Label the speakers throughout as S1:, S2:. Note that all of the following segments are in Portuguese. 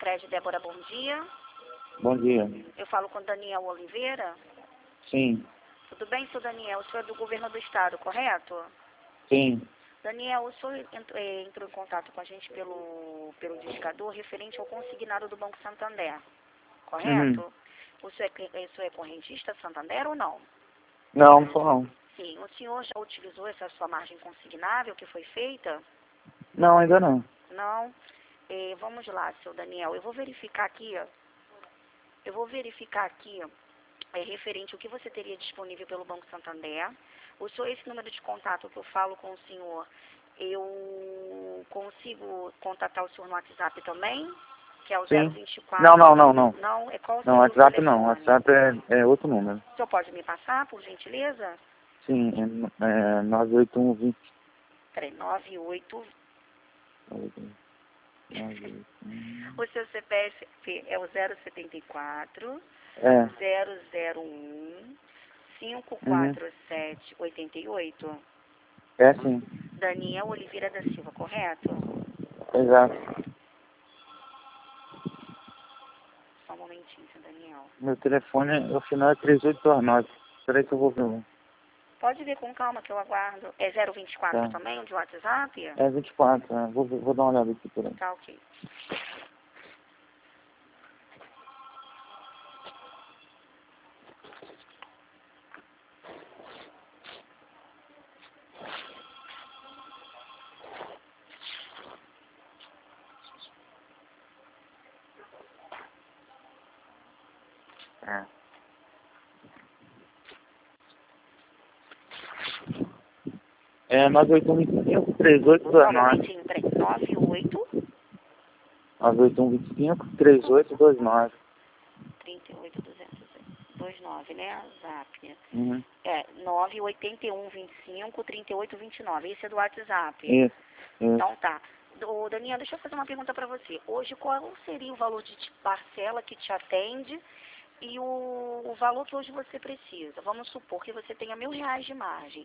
S1: Cicred, Débora, bom dia.
S2: Bom dia.
S1: Eu falo com Daniel Oliveira.
S2: Sim.
S1: Tudo bem, seu Daniel? O senhor é do governo do estado, correto?
S2: Sim.
S1: Daniel, o senhor entrou em contato com a gente pelo discador referente ao consignado do Banco Santander, correto?
S2: Uhum.
S1: O senhor é correntista Santander ou não?
S2: Não, não.
S1: Sim. O senhor já utilizou essa sua margem consignável que foi feita?
S2: Não, ainda não.
S1: Não? Vamos lá, seu Daniel. Eu vou verificar aqui, referente ao que você teria disponível pelo Banco Santander. Esse número de contato que eu falo com o senhor, eu consigo contatar o senhor no WhatsApp também? Que é o
S2: Sim.
S1: 024.
S2: Não.
S1: Não? Qual
S2: Não,
S1: seria o
S2: WhatsApp não.
S1: telefone?
S2: WhatsApp é outro número.
S1: O senhor pode me passar, por gentileza?
S2: Sim, é 98120.
S1: Peraí, 98. O seu CPF é o 074
S2: É.
S1: 001
S2: Uhum.
S1: 54788.
S2: É sim.
S1: Daniel Oliveira da Silva, correto?
S2: Exato.
S1: Só um momentinho, seu Daniel.
S2: Meu telefone, o final é 3829. Espera aí que eu vou ver um.
S1: Pode ver com calma que eu aguardo. É 024
S2: Tá.
S1: também, de WhatsApp?
S2: É 24, né? Vou dar uma olhada aqui por aí.
S1: Tá, ok.
S2: É 98125
S1: Só um
S2: 3829.
S1: momentinho, peraí. 98
S2: 98125 3829.
S1: 38229, né? Zap.
S2: Uhum.
S1: É, 98125 3829. Esse é do WhatsApp.
S2: Isso.
S1: Então tá. Daniel, deixa eu fazer uma pergunta para você. Hoje, qual seria o valor de parcela que te atende e o valor que hoje você precisa? Vamos supor que você tenha R$ 1.000 de margem.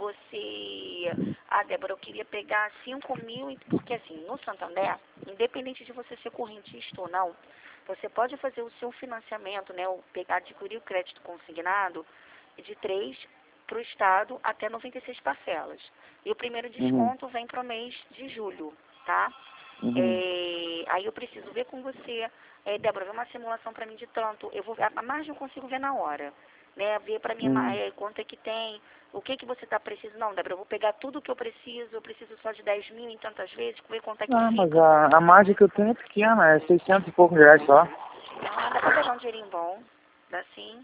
S1: Débora, eu queria pegar 5.000, porque assim, no Santander, independente de você ser correntista ou não, você pode fazer o seu financiamento, né, adquirir o crédito consignado de 3 para o Estado até 96 parcelas. E o primeiro desconto vem para o mês de julho, tá?
S2: Uhum.
S1: Aí eu preciso ver com você, Débora, ver uma simulação para mim de tanto. A margem eu consigo ver na hora, né? Ver para mim quanto é que tem, o que você está precisando. Não, Débora, eu vou pegar tudo que eu preciso só de 10.000 em tantas vezes, ver quanto é que
S2: Ah, mas
S1: fica.
S2: a margem que eu tenho é pequena, é 600 e poucos reais só.
S1: Ah, dá para pegar um dinheirinho bom, dá sim,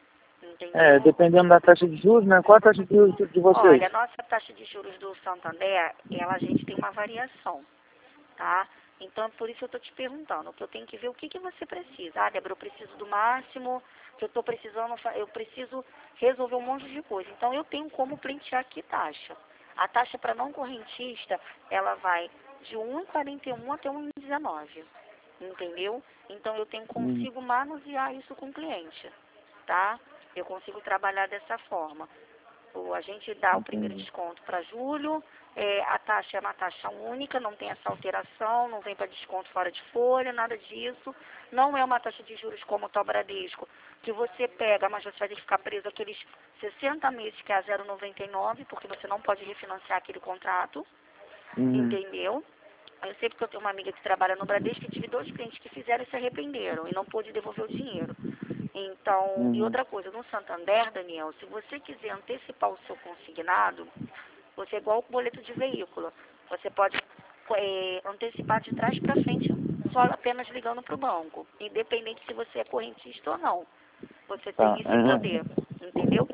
S2: É,
S1: entendeu?
S2: dependendo da taxa de juros, né? Qual a taxa de juros de vocês?
S1: Olha, a nossa taxa de juros do Santander, a gente tem uma variação, tá? Então, por isso eu estou te perguntando, que eu tenho que ver o que você precisa. Ah, Débora, eu preciso do máximo, que eu estou precisando, eu preciso resolver um monte de coisa. Então, eu tenho como pleitear aqui taxa. A taxa para não correntista, ela vai de 1,41 até 1,19, entendeu? Então, eu consigo manusear isso com o cliente, tá? Eu consigo trabalhar dessa forma. A gente dá o primeiro desconto para julho, a taxa é uma taxa única, não tem essa alteração, não vem para desconto fora de folha, nada disso. Não é uma taxa de juros como o Tal Bradesco, que você pega, mas você vai ter que ficar preso aqueles 60 meses, que é a 0,99, porque você não pode refinanciar aquele contrato, entendeu? Eu sei porque eu tenho uma amiga que trabalha no Bradesco e tive 2 clientes que fizeram e se arrependeram e não pôde devolver o dinheiro. Então, e outra coisa, no Santander, Daniel, se você quiser antecipar o seu consignado, você é igual o boleto de veículo. Você pode antecipar de trás para frente, só apenas ligando para o banco, independente se você é correntista ou não. Você tem esse poder, entendeu?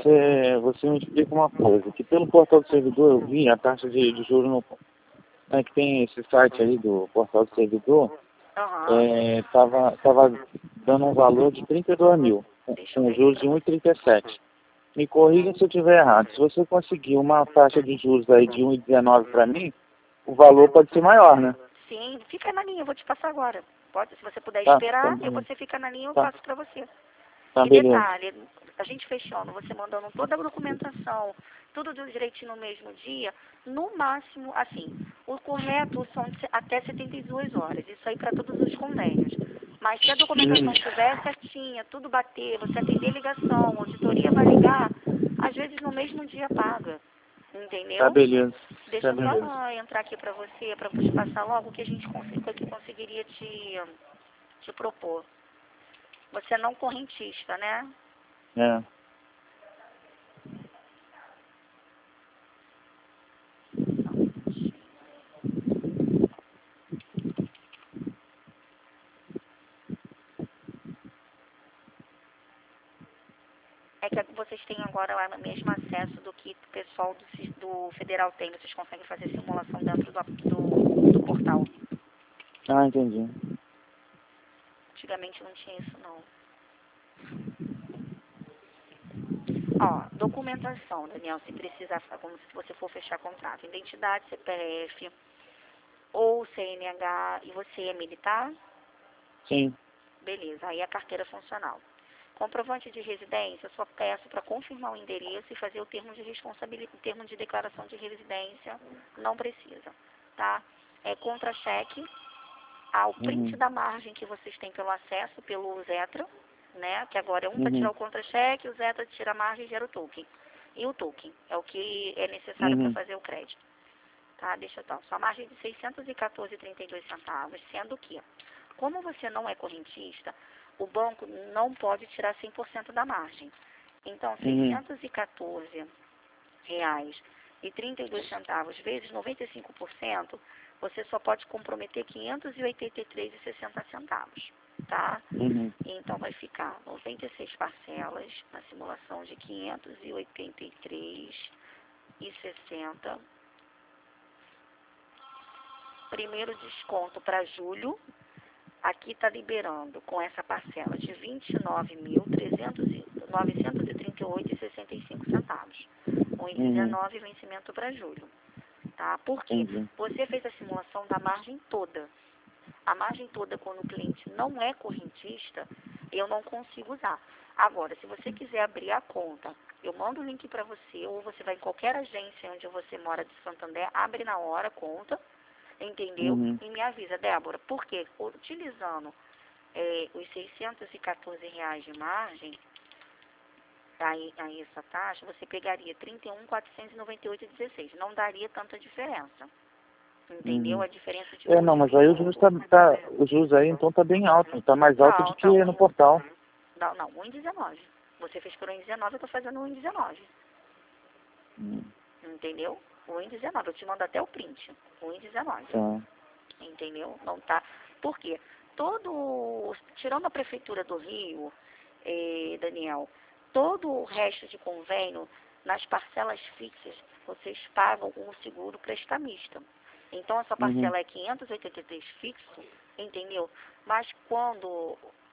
S2: Você me explica uma coisa, que pelo portal do servidor eu vi a taxa de juros que tem esse site aí do portal do servidor, tava dando um valor de 32 mil, com juros de 1,37. Me corrija se eu estiver errado. Se você conseguir uma taxa de juros aí de 1,19 para mim, o valor pode ser maior, né?
S1: Sim, fica na linha, eu vou te passar agora. Pode, se você puder
S2: Tá,
S1: esperar,
S2: beleza.
S1: você fica na linha, eu
S2: Tá.
S1: passo para você.
S2: Tá,
S1: E
S2: beleza.
S1: detalhe, a gente fechando, você mandando toda a documentação, tudo direitinho no mesmo dia, no máximo, assim, o correto são até 72 horas, isso aí para todos os convênios. Mas se a documentação estiver certinha, tudo bater, você atender ligação, a auditoria vai ligar, às vezes no mesmo dia paga,
S2: Tá,
S1: entendeu?
S2: beleza.
S1: Deixa
S2: Tá,
S1: eu
S2: beleza.
S1: só entrar aqui para você, para te passar logo o que a gente conseguiria te propor. Você é não correntista, né?
S2: É.
S1: É que vocês têm agora o mesmo acesso do que o pessoal do Federal tem. Vocês conseguem fazer simulação dentro do portal.
S2: Ah, entendi.
S1: Antigamente não tinha isso, não. Ó, documentação, Daniel, se precisar, como se você for fechar contrato. Identidade, CPF ou CNH. E você é militar?
S2: Sim.
S1: Beleza, aí a carteira funcional. Comprovante de residência, eu só peço para confirmar o endereço e fazer o termo de responsabilidade, o termo de declaração de residência, não precisa, tá? É contra-cheque, o print da margem que vocês têm pelo acesso, pelo Zetra, né? Que agora é um para tirar o contra-cheque, o Zetra tira a margem e gera o token. E o token é o que é necessário para fazer o crédito. Tá? Deixa eu dar. Sua margem de R$ 614,32, sendo que, como você não é correntista, o banco não pode tirar 100% da margem. Então, R$ 614,32 vezes 95%, você só pode comprometer R$ 583,60, tá? Então, vai ficar 96 parcelas na simulação de R$ 583,60. Primeiro desconto para julho, aqui está liberando com essa parcela de R$ 29.938,65. 1,19 vencimento para julho. Tá? Por quê? Você fez a simulação da margem toda. A margem toda, quando o cliente não é correntista, eu não consigo usar. Agora, se você quiser abrir a conta, eu mando o link para você, ou você vai em qualquer agência onde você mora de Santander, abre na hora a conta, entendeu? E me avisa, Débora, porque utilizando os R$ 614 de margem, aí essa taxa, você pegaria 31.498,16. Não daria tanta diferença. Entendeu? A diferença de
S2: Não, mas aí o juros o juros aí então tá bem alto, tá mais alto do que no portal.
S1: Não, 1,19. Você fez por 1,19, eu estou fazendo 1,19. Entendeu? 1,19. Eu te mando até o print. 1,19.
S2: Tá.
S1: Entendeu? Não tá. Por quê? Tirando a Prefeitura do Rio, Daniel, todo o resto de convênio, nas parcelas fixas, vocês pagam um seguro prestamista. Então, essa parcela é 583 fixo, entendeu? Mas quando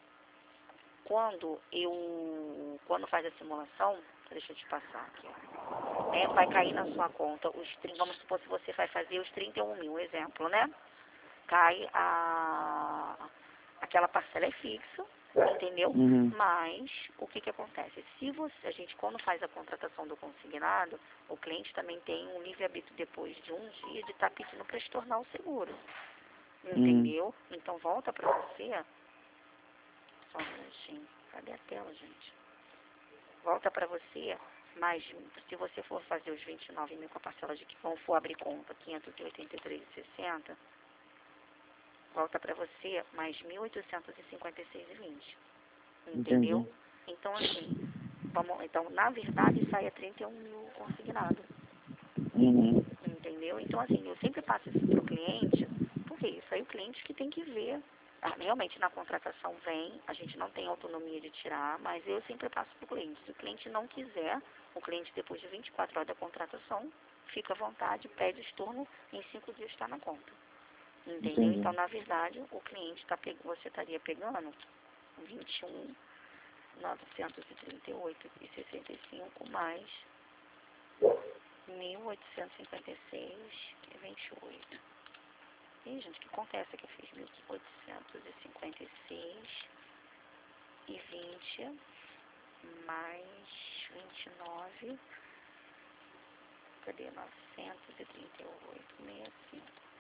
S1: faz a simulação, deixa eu te passar aqui, vai cair na sua conta, vamos supor se você vai fazer os 31 mil, exemplo, né? Cai aquela parcela é fixa, entendeu? Mas o que acontece? Se a gente, quando faz a contratação do consignado, o cliente também tem um livre-arbítrio depois de um dia de estar pedindo para estornar o seguro, entendeu? Então volta para você, só um minutinho, cadê a tela, gente? Volta para você, mas se você for fazer os 29 mil com a parcela de que vão for abrir conta, 583,60, volta para você mais 1.856,20. Entendeu?
S2: Entendi.
S1: Então, assim, então, na verdade, sai a 31 mil consignado. Entendeu? Então, assim, eu sempre passo isso para o cliente, porque isso aí o cliente que tem que ver. Realmente, na contratação vem, a gente não tem autonomia de tirar, mas eu sempre passo para o cliente. Se o cliente não quiser, o cliente, depois de 24 horas da contratação, fica à vontade, pede estorno, em 5 dias está na conta. Entendeu?
S2: Entendi.
S1: Então, na verdade, o cliente você estaria pegando 21.938,65 mais 1.856,28. Ih, gente, que acontece aqui? Eu fiz 1.856,20 mais 29, cadê? 938 meses,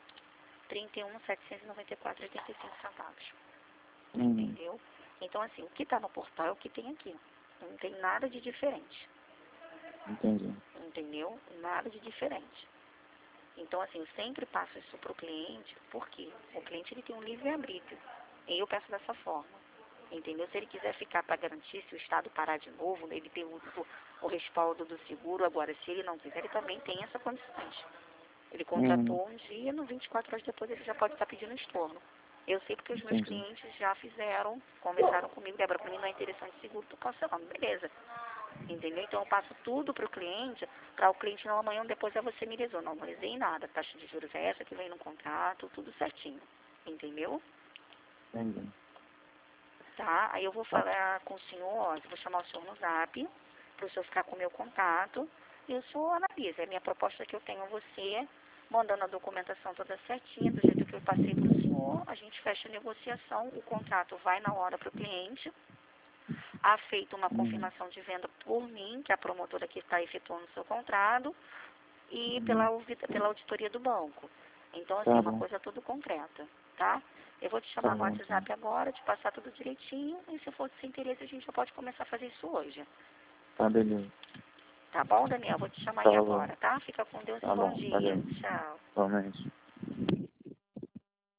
S1: 31.794,85 centavos. Entendeu? Então, assim, o que está no portal é o que tem aqui. Não tem nada de diferente.
S2: Entendi.
S1: Entendeu? Nada de diferente. Então, assim, eu sempre passo isso para o cliente, porque o cliente ele tem um livre-arbítrio. E eu peço dessa forma. Entendeu? Se ele quiser ficar para garantir, se o Estado parar de novo, ele tem o respaldo do seguro. Agora, se ele não quiser, ele também tem essa condições. Ele contratou um dia, no 24 horas depois ele já pode estar pedindo estorno. Eu sei porque os meus clientes já fizeram, conversaram comigo, Débora, para mim não é interessante seguro, tu cancelando, beleza. Entendeu? Então eu passo tudo para o cliente não amanhã depois você me lesou. Não lesei nada, a taxa de juros é essa que vem no contrato, tudo certinho. Entendeu?
S2: Entendi.
S1: Tá? Aí eu vou falar com o senhor, ó, eu vou chamar o senhor no zap, para o senhor ficar com o meu contato, e o senhor analisa. É a minha proposta que eu tenho a você, mandando a documentação toda certinha, do jeito que eu passei para o senhor, a gente fecha a negociação, o contrato vai na hora para o cliente, há feito uma confirmação de venda por mim, que é a promotora que está efetuando o seu contrato, e pela auditoria do banco. Então, assim, é uma coisa tudo concreta, tá? Eu vou te chamar no WhatsApp agora, te passar tudo direitinho, e se for de seu interesse, a gente já pode começar a fazer isso hoje.
S2: Tá, beleza.
S1: Tá bom, Daniel? Vou te chamar aí agora, tá? Fica com Deus e bom dia.
S2: Valeu.
S1: Tchau.
S2: Realmente.